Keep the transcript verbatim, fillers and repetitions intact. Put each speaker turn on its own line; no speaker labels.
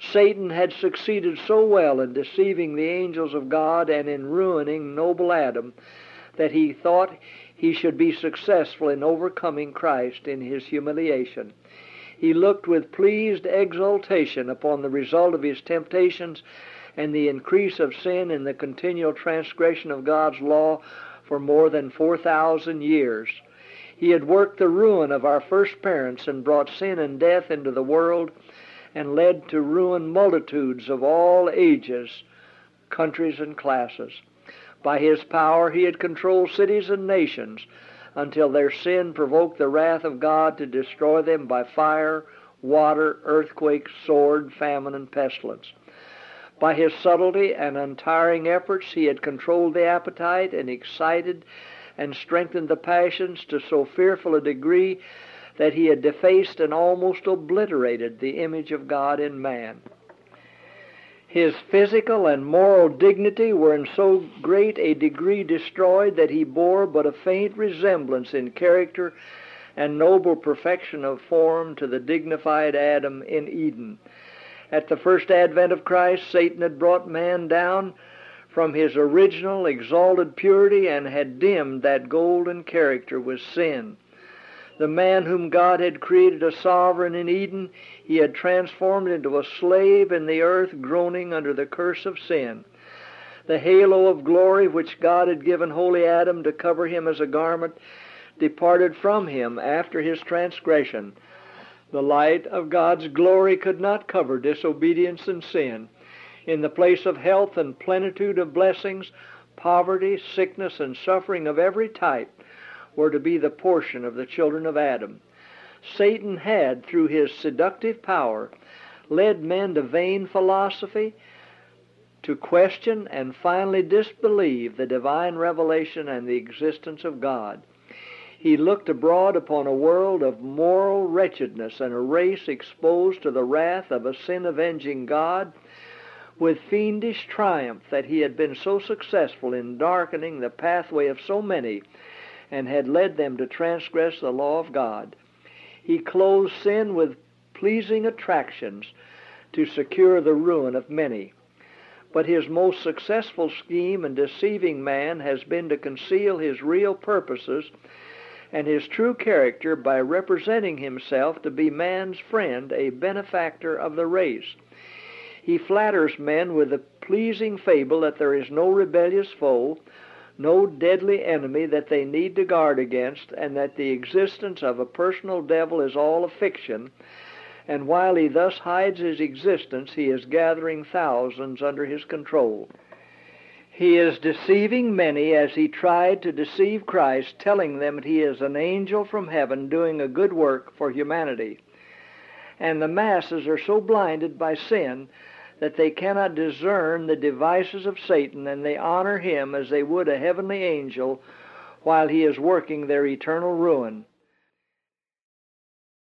Satan had succeeded so well in deceiving the angels of God and in ruining noble Adam that he thought he should be successful in overcoming Christ in his humiliation. He looked with pleased exultation upon the result of his temptations and the increase of sin in the continual transgression of God's law for more than four thousand years. He had worked the ruin of our first parents and brought sin and death into the world and led to ruin multitudes of all ages, countries, and classes. By his power he had controlled cities and nations until their sin provoked the wrath of God to destroy them by fire, water, earthquake, sword, famine, and pestilence. By his subtlety and untiring efforts he had controlled the appetite and excited and strengthened the passions to so fearful a degree that he had defaced and almost obliterated the image of God in man. His physical and moral dignity were in so great a degree destroyed that he bore but a faint resemblance in character and noble perfection of form to the dignified Adam in Eden. At the first advent of Christ, Satan had brought man down from his original exalted purity and had dimmed that golden character with sin. The man whom God had created a sovereign in Eden, he had transformed into a slave in the earth, groaning under the curse of sin. The halo of glory which God had given holy Adam to cover him as a garment departed from him after his transgression. The light of God's glory could not cover disobedience and sin. In the place of health and plenitude of blessings, poverty, sickness, and suffering of every type were to be the portion of the children of Adam. Satan had, through his seductive power, led men to vain philosophy, to question and finally disbelieve the divine revelation and the existence of God. He looked abroad upon a world of moral wretchedness and a race exposed to the wrath of a sin-avenging God with fiendish triumph that he had been so successful in darkening the pathway of so many and had led them to transgress the law of God. He clothed sin with pleasing attractions to secure the ruin of many. But his most successful scheme in deceiving man has been to conceal his real purposes and his true character by representing himself to be man's friend, a benefactor of the race. He flatters men with the pleasing fable that there is no rebellious foe, no deadly enemy that they need to guard against, and that the existence of a personal devil is all a fiction, and while he thus hides his existence, he is gathering thousands under his control. He is deceiving many as he tried to deceive Christ, telling them that he is an angel from heaven doing a good work for humanity. And the masses are so blinded by sin that they cannot discern the devices of Satan, and they honor him as they would a heavenly angel while he is working their eternal ruin.